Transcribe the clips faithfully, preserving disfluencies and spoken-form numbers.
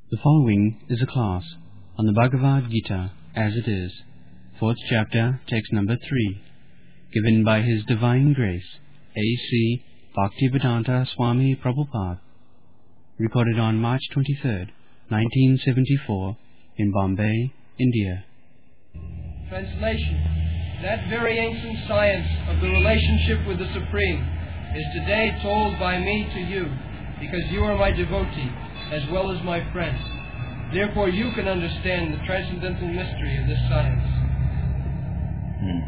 The following is a class on the Bhagavad Gita as it is, fourth chapter, text number three, given by His Divine Grace, A C Bhaktivedanta Swami Prabhupada, recorded on March twenty-third, nineteen seventy-four, in Bombay, India. Translation. That very ancient science of the relationship with the Supreme is today told by me to you, because you are my devotee, as well as my friend. Therefore you can understand the transcendental mystery of this science. Hmm.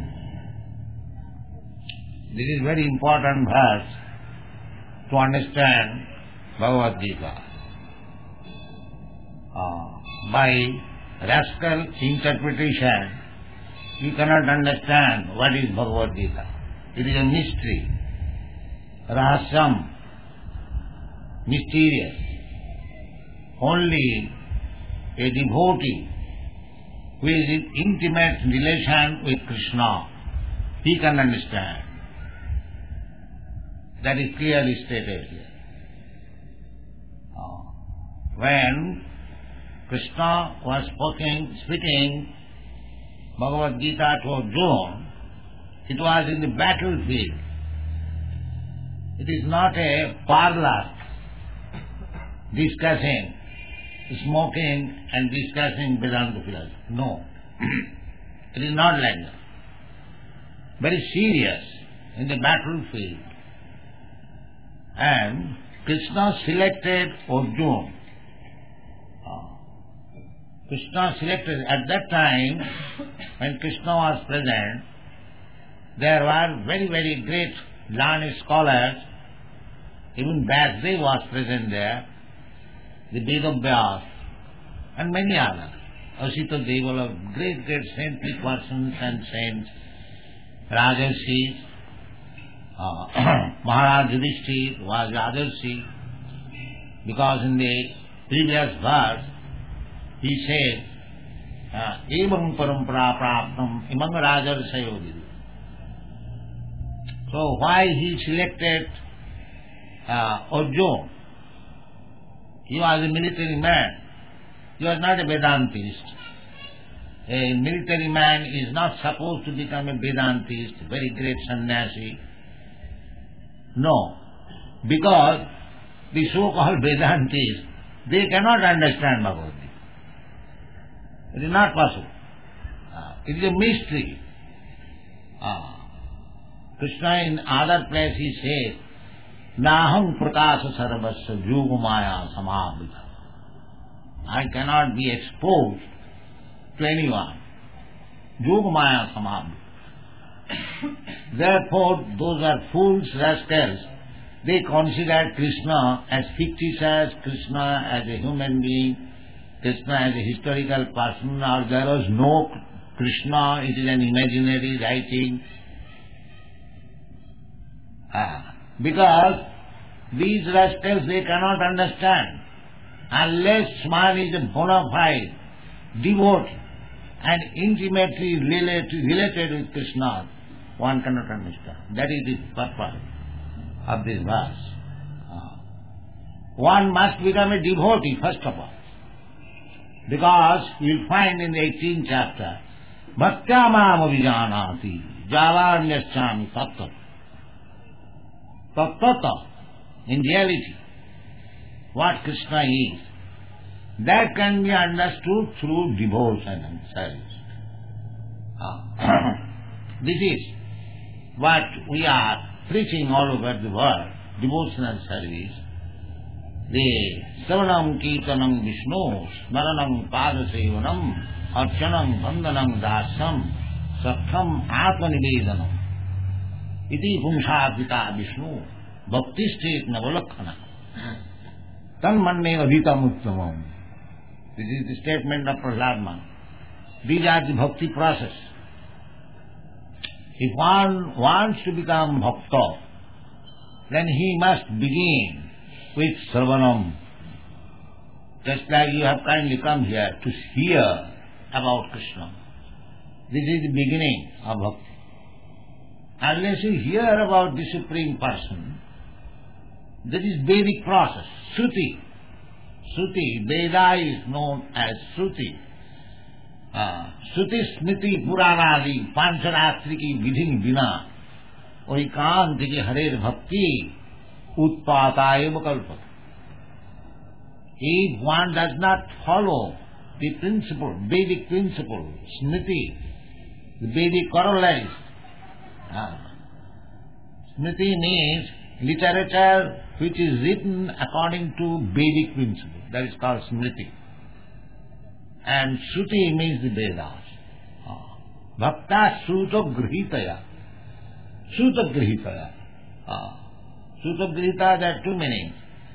This is very important verse to understand Bhagavad Gita. Uh, by rational interpretation, you cannot understand what is Bhagavad Gita. It is a mystery, rahasyam, mysterious. Only a devotee who is in intimate relation with Krishna, he can understand. That is clearly stated here. Uh, when Krishna was speaking, speaking Bhagavad Gita to Arjuna, it was in the battlefield. It is not a parlor discussing, smoking and discussing Vedanta philosophy. No. It is not like that. Very serious in the battlefield. And Krishna selected Arjuna. Krishna selected, at that time, when Krishna was present, there were very, very great learned scholars. Even Vyasdev was present there, the Vedavyas, and many others. Asita Devala, great, great saintly persons and saints, Rajarshis, uh, Maharaj Yudhishthira was Rajarshi, because in the previous verse, he said, Evam parampara praptam imam rajarsayo vidu. So why he selected uh, Arjuna? He was a military man. He was not a Vedantist. A military man is not supposed to become a Vedantist, very great sannyasi. No. Because the so-called Vedantists, they cannot understand Bhagavad Gita. It is not possible. Uh, it is a mystery. Uh, Krishna in other place he says, Naham prakasa sarvasya yogamaya samavita. I cannot be exposed to anyone. Yogamaya samavita. Therefore, those are fools, rascals. They consider Krishna as fictitious, Krishna as a human being, Krishna as a historical person, or there was no Krishna, it is an imaginary writing. Ah. Because these rascals, they cannot understand. Unless man is a bona fide devotee and intimately related, related with Krishna, one cannot understand. That is the purpose of this verse. Ah. One must become a devotee, first of all. Because you will find in the eighteenth chapter, Bhaktya mam avijanati javaranyaschami tattva. Tattva, in reality, what Krishna is, that can be understood through devotion and service. Ah. This is what we are preaching all over the world, devotional service. The Savanam Kirtanam Vishnu, Smaranam Padasevanam, Archanam Vandanam Dasam, Sakham Atmanivedanam. Iti Pumshatita Vishnu, Bhaktistet Navalakkhana. Tanmanne Adhitam Uttamam. This is the statement of Prahlad Maharaj. These are the bhakti process. If one wants to become bhakta, then he must begin with Sarvanam. Just like you have kindly come here to hear about Krishna. This is the beginning of bhakti. Unless you hear about the Supreme Person, that is Vedic process, Shruti. Shruti, Veda is known as Shruti. Uh, Shruti Smriti Puranadi Pancharastri ki vidhin bina ohi kanti ki harer bhakti utpata eva kalpata. If one does not follow the principle, Vedic principle, Smriti, the Vedic corollaries, uh, Smriti means literature which is written according to Vedic principle. That is called Smriti. And Shruti means the Vedas. Bhakta Shruta Grihitaya. Shruta Grihitaya. Shruta Grihitaya, there are two meanings.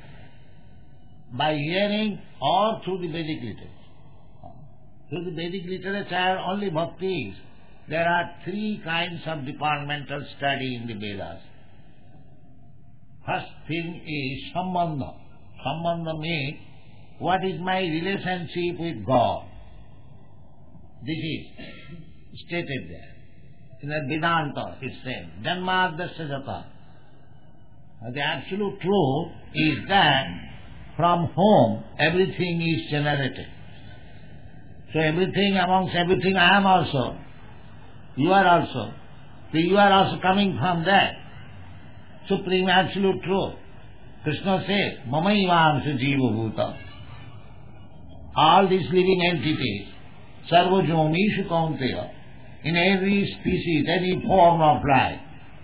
By hearing or through the Vedic literature. Through the Vedic literature, only bhaktis. There are three kinds of departmental study in the Vedas. First thing is Sambandha. Sambandha means, what is my relationship with God? This is stated there. In the Vedanta it says, Janmadasya Jata. The absolute truth is that from whom everything is generated. So everything, amongst everything I am also. You are also. So you are also coming from that. Supreme absolute truth. Krishna says, Mamaivaamsa Jiva Bhuta. All these living entities, Sarvajomishu Kaunteya, in every species, any form of life.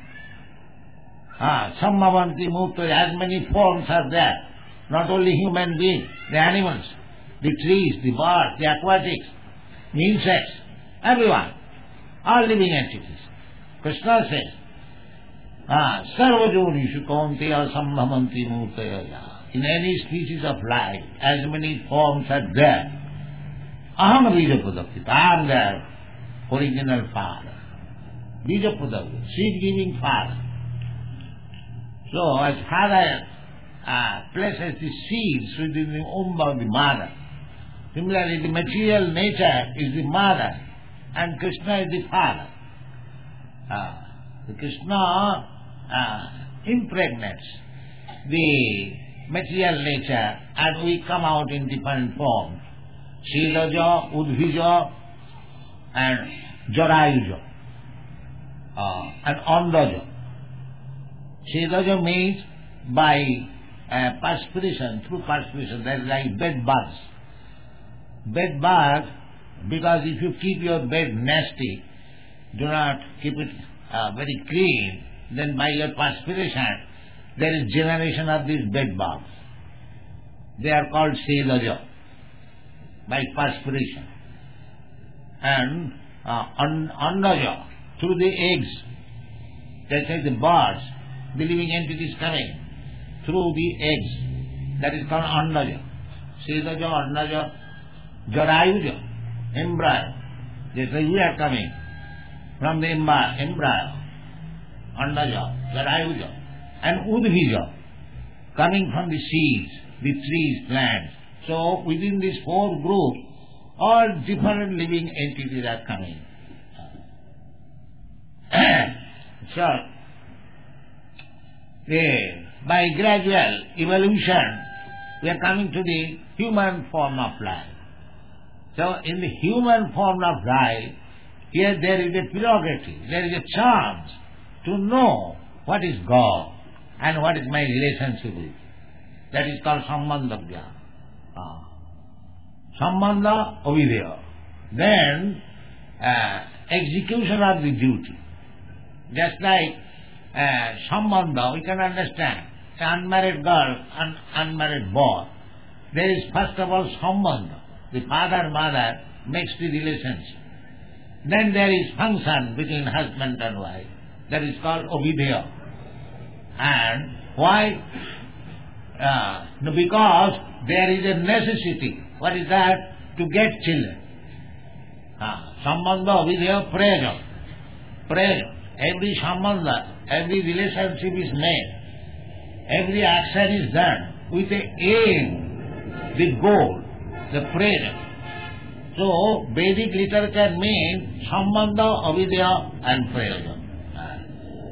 Ah, Sammavanti Mukta, as many forms are there. Not only human beings, the animals, the trees, the birds, the aquatics, the insects, everyone. All living entities. Krishna says, Ah, Sarvajonishu Kaunteya Sambhavanti Murtaya. In any species of life, as many forms are there. Aham Bijapadapita. I am their original father. Bijapadapita, seed-giving father. So, as father uh, places the seeds within the womb of the mother, similarly the material nature is the mother and Krishna is the father. Uh, the Krishna Uh, impregnates the material nature and we come out in different forms. Shilaja, Udbija and Jarayuja uh, and Andaja. Shilaja means by uh, perspiration, through perspiration, that is like bed bugs. Bed bugs, because if you keep your bed nasty, do not keep it uh, very clean, then by your perspiration, there is generation of these bed bugs. They are called Selaja, by perspiration. And uh, Andaja, through the eggs, that's like the birds, the living entities coming, through the eggs, that is called Andaja. Selaja, Andaja, Jarayuja, embryo, that's like we are coming from the embryo. Andaja, Jarayuja, and Udbija, coming from the seeds, the trees, plants. So within these four groups, all different living entities are coming. So, the, by gradual evolution, we are coming to the human form of life. So in the human form of life, here there is a prerogative, there is a chance to know what is God and what is my relationship with. That is called Sambandha Jnana. Ah. Sambandha, Avidya. Then, uh, execution of the duty. Just like uh, Sambandha, we can understand. An unmarried girl, an unmarried boy. There is first of all Sambandha. The father, mother makes the relationship. Then there is function between husband and wife. That is called Avidya. And why? Uh, no, because there is a necessity. What is that? To get children. Ah, Sambandha, Avidya, Praja. Praja. Every Sambandha, every relationship is made. Every action is done with the aim, the goal, the praja. So, Vedic literature means Sambandha, Avidya and Praja.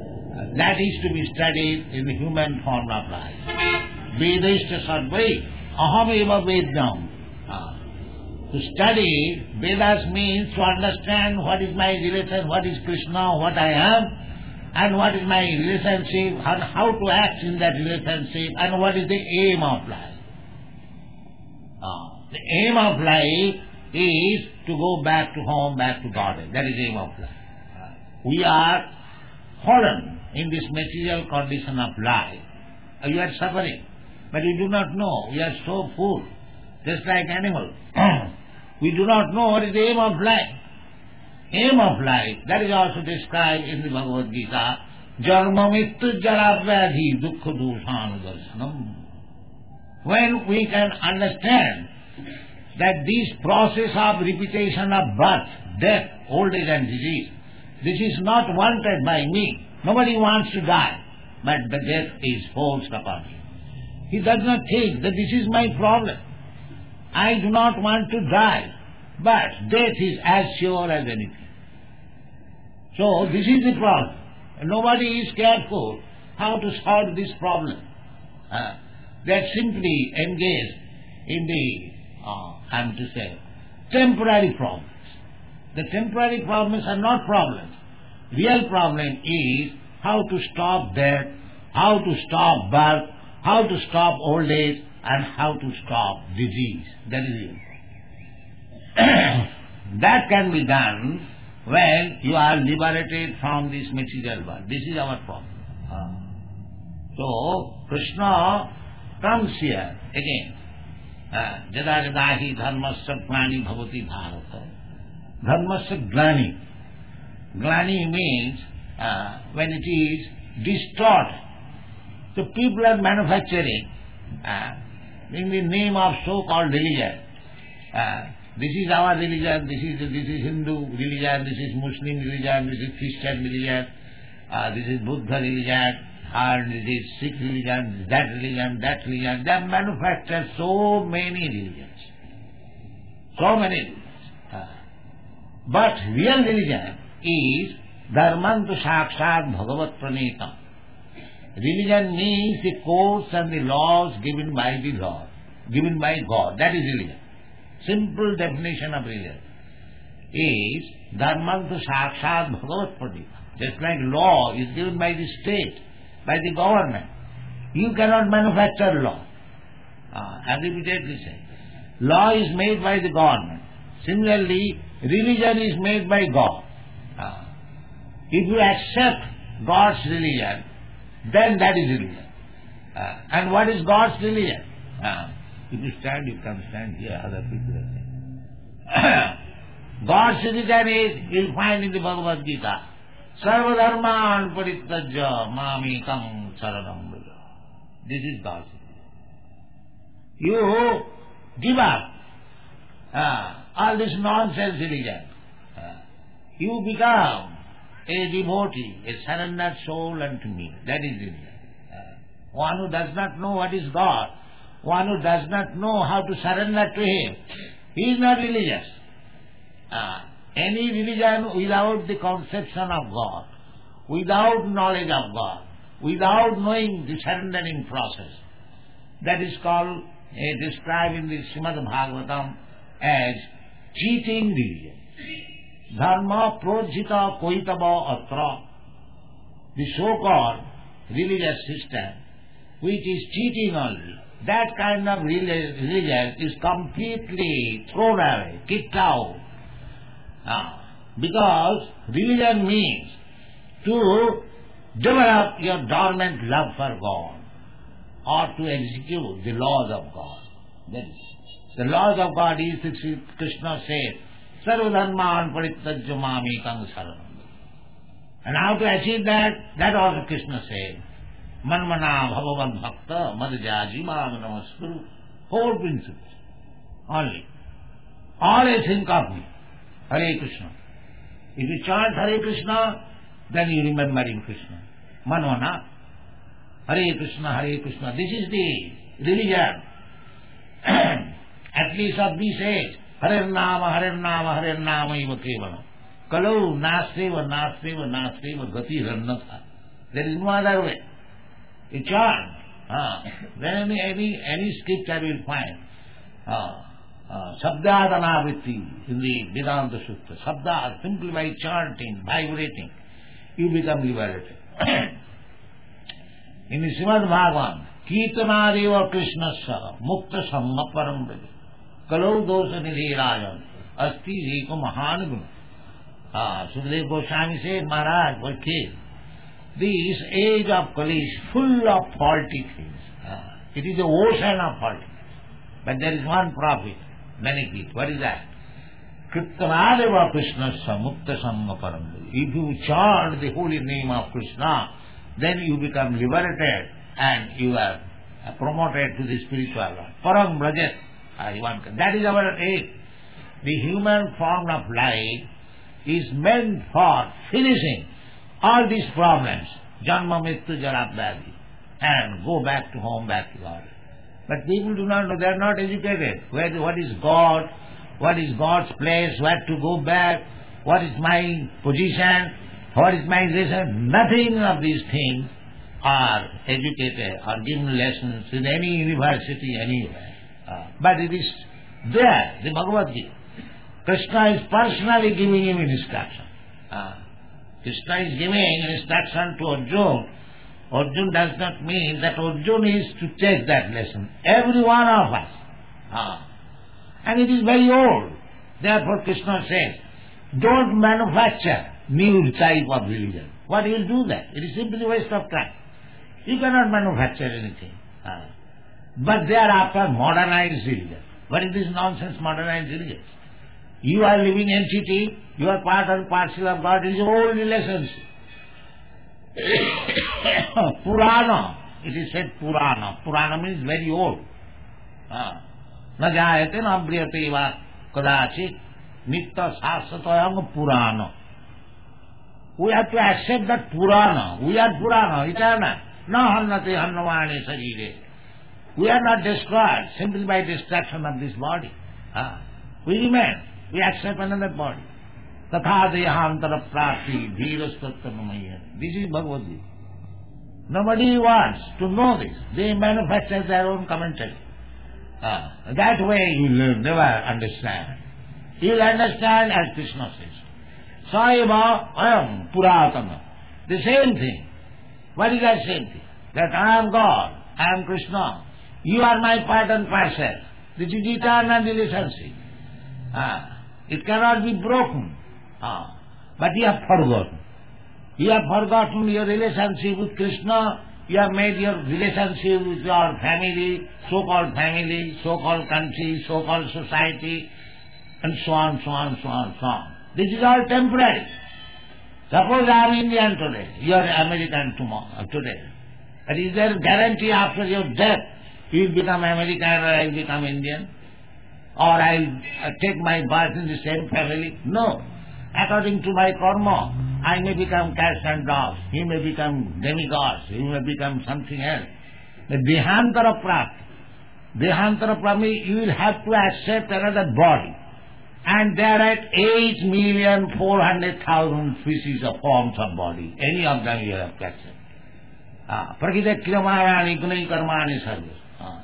That is to be studied in the human form of life. Vedashta sarvai aham eva vedam. To study Vedas means to understand what is my relation, what is Krishna, what I am, and what is my relationship, and how to act in that relationship, and what is the aim of life. Uh, the aim of life is to go back to home, back to Godhead. That is the aim of life. Uh, we are fallen in this material condition of life. Uh, we are suffering, but we do not know. We are so full, just like animals. We do not know what is the aim of life. Aim of life, that is also described in the Bhagavad Gita. Jarma mittu jara vyadhi dukkha doshan darshanam. When we can understand that this process of repetition of birth, death, old age and disease, this is not wanted by me. Nobody wants to die, but the death is forced upon him. He does not think that this is my problem. I do not want to die, but death is as sure as anything. So this is the problem. Nobody is careful how to solve this problem. Uh, they are simply engaged in the, uh, I am to say, temporary problems. The temporary problems are not problems. Real problem is how to stop death, how to stop birth, how to stop old age, and how to stop disease. That is it. That can be done when you are liberated from this material world. This is our problem. Uh, so, Krishna comes here again. Jada jada hi dharmasya glani bhavati bharata. Dharmasya glani. Glani means uh, when it is distorted. So people are manufacturing uh, in the name of so-called religion. Uh, this is our religion, this is this is Hindu religion, this is Muslim religion, this is Christian religion, uh, this is Buddha religion, and this is Sikh religion, that religion, that religion. They have manufactured so many religions. So many religions. Uh, but real religion is Dharmantu Sakshat Bhagavat Pranetam. Religion means the codes and the laws given by the Lord, given by God. That is religion. Simple definition of religion is Dharmantu Sakshat Bhagavat Pranetam. Just like law is given by the state, by the government. You cannot manufacture law. Uh, I repeatedly say. Law is made by the government. Similarly, religion is made by God. Uh, if you accept God's religion, then that is religion. Uh, and what is God's religion? Uh, if you stand, you can stand here, other people are saying. God's religion is, you will find in the Bhagavad Gita, Sarva dharman parittajya mamekam saranam vraja. This is God's religion. You give up uh, all this nonsense religion. Uh, you become a devotee, a surrendered soul unto me. That is religion. Uh, one who does not know what is God, one who does not know how to surrender to Him, he is not religious. Uh, any religion without the conception of God, without knowledge of God, without knowing the surrendering process, that is called, uh, described in the Srimad Bhagavatam as cheating religion. Dharma projita koitava atra. The so-called religious system, which is cheating only, that kind of religion is completely thrown away, kicked out. Uh, because religion means to develop your dormant love for God or to execute the laws of God. That is, the laws of God is, Krishna said, Sarva dharman parittajya mamekam saranam. And how to achieve that? That also Krishna said. Manmana bhavavan bhakta madhyaji mam namaskuru. Four principles. Only. Always think of me. Hare Krishna. If you chant Hare Krishna, then you remembering Krishna. Manmana. Hare Krishna, Hare Krishna. This is the religion. At least of this age. Hare Nama, Hare Nama, Hare Nama eva kevalam. Kalau naseva, naseva, naseva, gati rannatha. There is no other way. You chant Uh, then any, any, any scripture you will find. Uh, uh, Sabdadanavritti in the Vedanta Sutra. Sabda, simply by chanting, vibrating, you become liberated. In the Srimad Bhagavan, Kirtanadeva Krishnasya Mukta Samma Param Braj Kalau Dosa Nidhi Rajan Asti Eko Mahanaguna. Ah, Sukadeva Goswami said, Maharaj, what case? This age of Kali is full of faulty things. Ah, it is the ocean of faulty things. But there is one prophet, benefit. What is that? Kirtanadeva Krishnasya Mukta Samma Param Braj. If you chant the holy name of Krishna, then you become liberated and you are promoted to the spiritual world. Param Brajat. That is our aim. The human form of life is meant for finishing all these problems. Janma, Mrityu, Jara, Vyadhi. And go back to home, back to God. But people do not know, they are not educated. Where, what is God? What is God's place? Where to go back? What is my position? What is my reason? Nothing of these things are educated or given lessons in any university anywhere. Uh, but it is there, the Bhagavad Gita. Krishna is personally giving him instruction. Uh, Krishna is giving instruction to Arjuna. Arjuna does not mean that Arjuna is to take that lesson. Every one of us. Uh, and it is very old. Therefore Krishna says, don't manufacture new type of religion. What will you do that? It is simply a waste of time. You cannot manufacture anything. Uh, but thereafter modernized religion. What is this nonsense modernized religion? You are living entity, you are part and parcel of God, it is old relationship. Purana, it is said Purana. Purana means very old. Na jayate na briyate va kadachit nitta sasatayam Purana. We have to accept that Purana. We are Purana, eternal. Na hannate hannavane sarire. We are not destroyed simply by destruction of this body. Ah. We remain. We accept another body. Tatha dehantara prati dhirastattamaya. This is Bhagavad Gita. Nobody wants to know this. They manufacture their own commentary. Ah. That way you will never understand. You will understand as Krishna says. Saiva ayam puratana. The same thing. What is that same thing? That I am God, I am Krishna. You are my part and parcel. This is eternal relationship. Ah. It cannot be broken. Ah. But you have forgotten. You have forgotten your relationship with Krishna. You have made your relationship with your family, so-called family, so-called country, so-called society, and so on, so on, so on, so on. This is all temporary. Suppose I am Indian today, you are American tomorrow, today. But is there a guarantee after your death you will become American or I will become Indian? Or I will take my birth in the same family? No. According to my karma, I may become cats and dogs, he may become demigods, he may become something else. The Dehantara Prapti. Dehantara Prapti, you will have to accept another body. And there are eight million four hundred thousand species of forms of body. Any of them you have to accept. Prakita Kriyamayani Gunai Karmani Sarvas.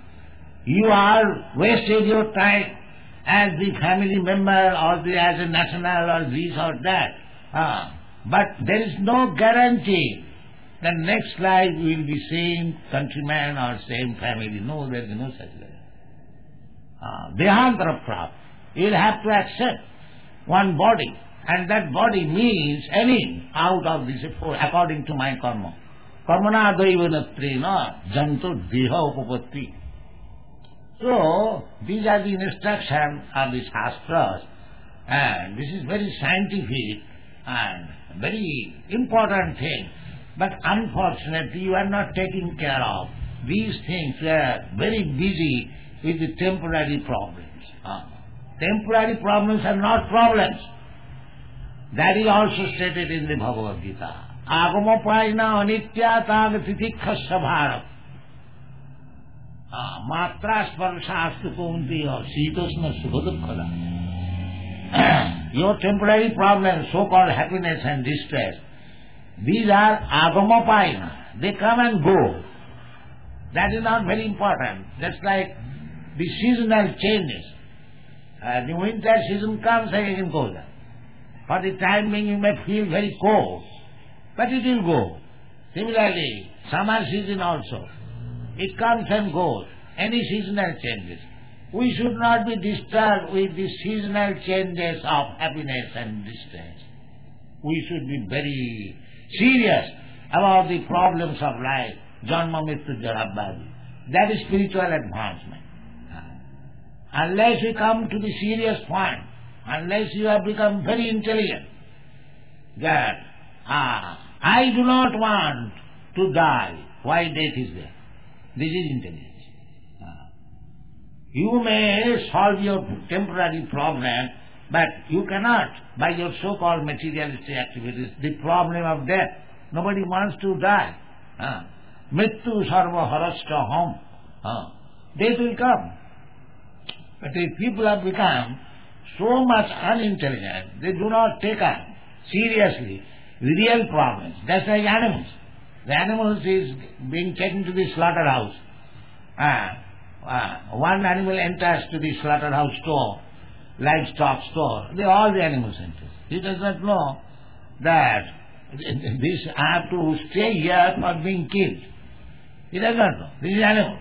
You are wasted your time as the family member or the, as a national or this or that. Ah. But there is no guarantee that next life will be same countryman or same family. No, there is no such guarantee. Ah. Dehantara Prapti. You will have to accept one body, and that body means any out of this according to my karma. Karmana daivanatreena janto deha upapatti. So, these are the instructions of the Shastras, and this is very scientific and very important thing. But unfortunately, you are not taking care of these things. You are very busy with the temporary problems. Uh, temporary problems are not problems. That is also stated in the Bhagavad Gita. Agamapaina anitya tagatitikkha bharat. Matra sparshastu kuntiya sitosna sukhadukkhala. Your temporary problems, so-called happiness and distress, these are agamapaina. They come and go. That is not very important. Just like the seasonal changes. Uh, the winter season comes and it goes. For the time being you may feel very cold, but it will go. Similarly, summer season also. It comes and goes. Any seasonal changes. We should not be disturbed with the seasonal changes of happiness and distress. We should be very serious about the problems of life. Janma Mrityu Jara Vyadhi. That is spiritual advancement. Unless we come to the serious point, unless you have become very intelligent, that ah, I do not want to die, why death is there? This is intelligence. Ah. You may solve your temporary problem, but you cannot, by your so-called materialistic activities, the problem of death. Nobody wants to die. Ah. Mrityu sarva harashta hum. Ah. Death will come. But if people have become so much unintelligent, they do not take up seriously the real problems. Just like animals. The animals is being taken to the slaughterhouse. Ah, ah, one animal enters to the slaughterhouse store, livestock store. They all the animals enter. He does not know that this I have to stay here for being killed. He does not know. This is animal.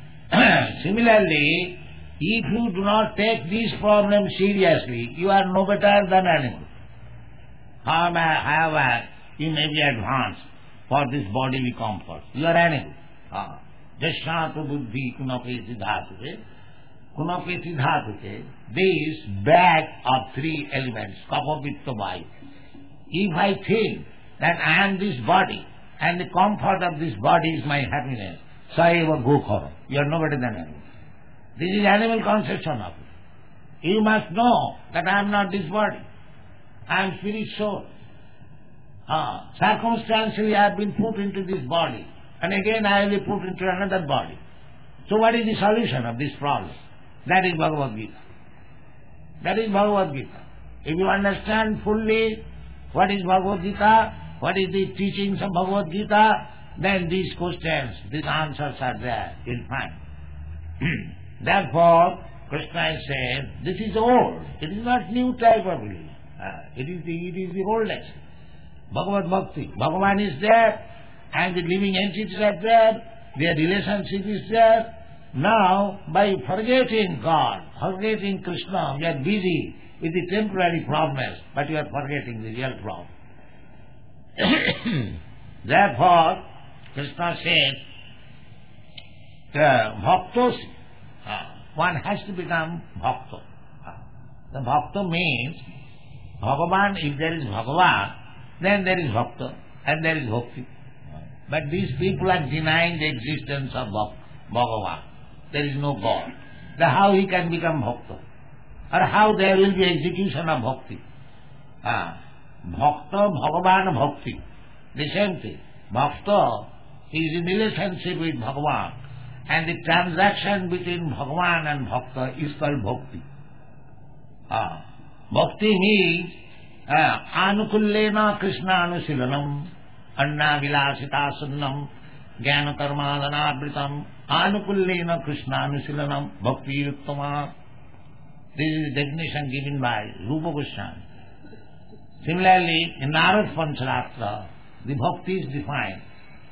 Similarly, if you do not take these problems seriously, you are no better than animal. However, however you may be advanced for this bodily comfort. You are animal. Jashnata buddhi kunapeti dhatuke. Kunapeti dhatuke. This bag of three elements, kapha, pitta, vayu. If I think that I am this body, and the comfort of this body is my happiness, saeva gokhara. You are no better than animal. This is animal conception of it. You must know that I am not this body. I am spirit soul. Ah, circumstantially I have been put into this body, and again I will be put into another body. So what is the solution of this problem? That is Bhagavad Gita. That is Bhagavad Gita. If you understand fully what is Bhagavad Gita, what is the teachings of Bhagavad Gita, then these questions, these answers are there. You'll find. Therefore, Krishna is saying, this is old. It is not new type of religion. Uh, it is the it is the old lesson. Bhagavad Bhakti. Bhagavan is there, and the living entities are there, their relationship is there. Now, by forgetting God, forgetting Krishna, we are busy with the temporary problems, but we are forgetting the real problem. Therefore, Krishna says, Bhaktosi. One has to become Bhakta. The Bhakta means, Bhagavan, if there is Bhagavan, then there is Bhakta, and there is Bhakti. But these people are denying the existence of Bhagavan. There is no God. Then how he can become Bhakta? Or how there will be execution of Bhakti? Ah, Bhakta, Bhagavan, Bhakti. The same thing. Bhakta is in relationship with Bhagavan. And the transaction between Bhagavan and Bhakta is called Bhakti. Ah. Bhakti means ah, Anukullena Krishna Anusilanam Anna Vilasita Sunnam Jnana Karmadana Abritam Anukullena Krishna Anusilanam Bhakti Uttama. This is the definition given by Rupa Goswami. Similarly, in Narad Pancharatra, the Bhakti is defined.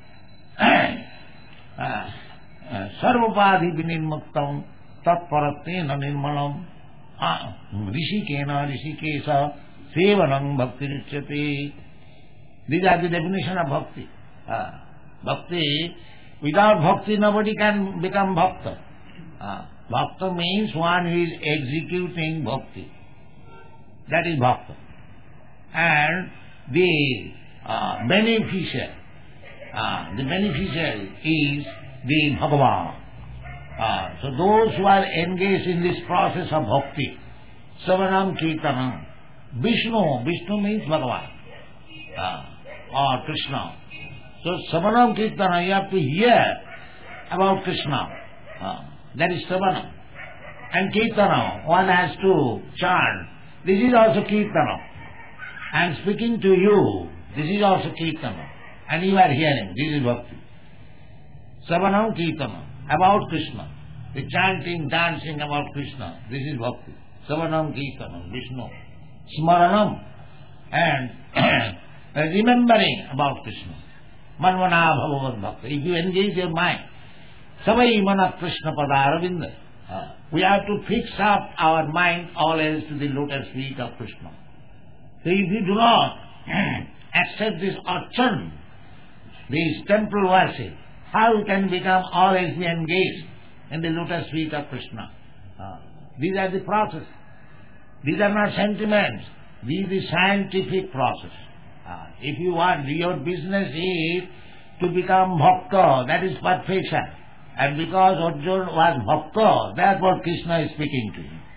ah. Sarvapadhi vinirmuktam tatparatena nirmalam rishikena rishikesa sevanam bhakti richyate. These are the definition of bhakti. Uh, bhakti, without bhakti nobody can become bhakta. Uh, bhakta means one who is executing bhakti. That is bhakta. And the uh, beneficiary, uh, the beneficiary is the Bhagavan. Uh, so those who are engaged in this process of bhakti, Savanam Kirtanam, Vishnu, Vishnu means Bhagavan, uh, or Krishna. So Savanam Kirtanam, you have to hear about Krishna. Uh, that is Savanam. And Kirtanam, one has to chant. This is also Kirtanam. I am speaking to you, this is also Kirtanam. And you are hearing, this is bhakti. Savanam Kirtanam, about Krishna. The chanting, dancing about Krishna. This is bhakti. Savanam Kirtanam, Vishnu. Smaranam, and remembering about Krishna. Manvana Bhagavad Bhakti. If you engage your mind, Savai Mana Krishna Padaravinda. Uh, we have to fix up our mind always to the lotus feet of Krishna. So if you do not accept this archan, this temple worship, how can we become always be engaged in the lotus feet of Krishna? Uh, these are the process. These are not sentiments. This is the scientific process. Uh, if you want, your business is to become bhakta, that is perfection. And because Arjuna was bhakta, therefore Krishna is speaking to him.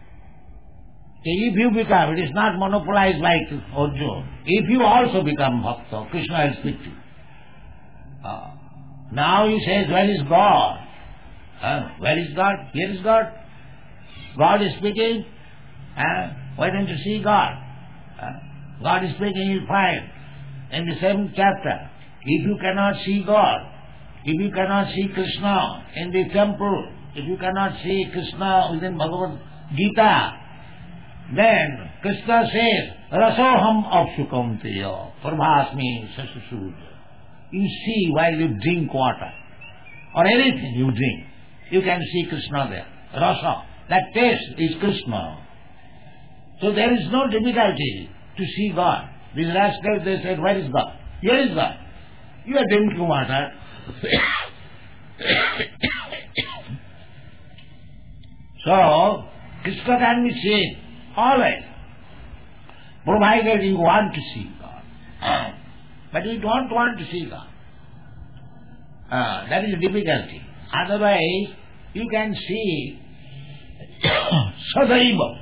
If you become, it is not monopolized like Arjuna. If you also become bhakta, Krishna will speak to you. Uh, now he says, where is God? Uh, where is God? Here is God. God is speaking. Uh, why don't you see God? Uh, God is speaking, you find in the same chapter. If you cannot see God, if you cannot see Krishna in the temple, if you cannot see Krishna within Bhagavad Gita, then Krishna says, Rasoham apshukam teya, prabhasmi sasusuja. You see while you drink water, or anything you drink, you can see Krishna there. Rasa, that taste is Krishna. So there is no difficulty to see God. These rascals, they said, where is God? Here is God. You are drinking water. So, Krishna can be seen always, provided you want to see God. But you don't want to see God. Uh, that is the difficulty. Otherwise, you can see Sadaiva.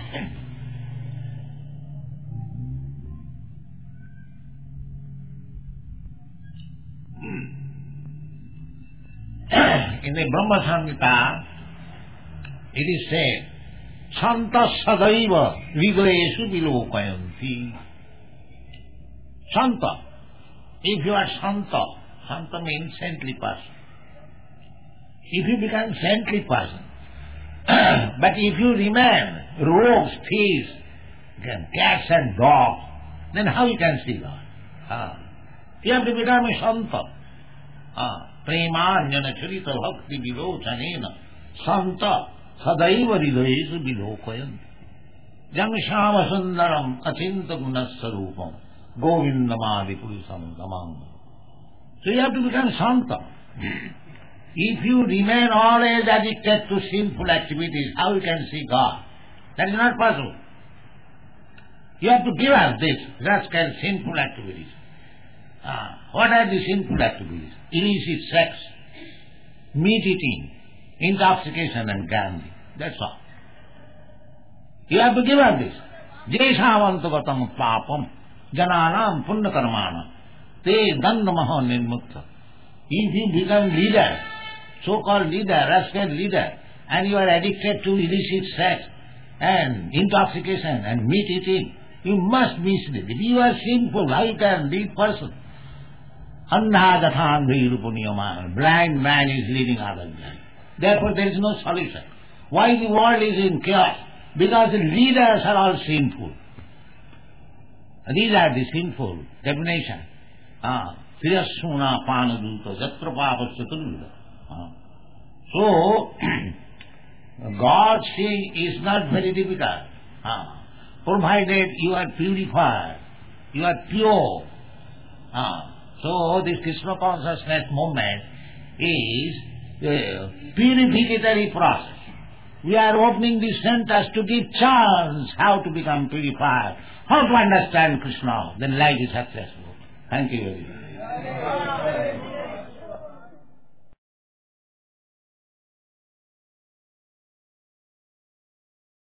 In the Brahma Samhita, it is said, Santa Sadaiva Hridayeshu Vilokayanti. Santa. If you are Santa, Santa means saintly person. If you become saintly person, but if you remain rogues, thieves, cats and dogs, then how you can see God? Ah. You have to become a Santa. Ah. Premanjana charita bhakti vilochanena Santa Sadaiva Hridayeshu Vilokayanti. Jam Shama Sundaram Achinta Gunasarupam Govindamadi Purisam Damam. So you have to become Santa. If you remain always addicted to sinful activities, how you can see God? That is not possible. You have to give up this rascal sinful activities. Ah, what are the sinful activities? Illicit sex, meat eating, intoxication and gambling. That's all. You have to give up this. Jeshavantavatam papam jananam punna karmana te dandamaha nirmukta. If you become leader, so-called leader, rascal leader, and you are addicted to illicit sex and intoxication and meat eating, you must mislead. If you are sinful, how you can lead person? Andhagathan Virupuniyaman. Blind man is leading other blind. Therefore there is no solution. Why the world is in chaos? Because the leaders are all sinful. These are the sinful definition. Ah, Sirasuna Panaduta Jatra Papasyaturvida. So, God seeing is not very difficult. Ah, provided you are purified, you are pure. Ah, so this Krishna consciousness movement is a purificatory process. We are opening the centers to give chance how to become purified, how to understand Krishna, then life is successful. Thank you very much.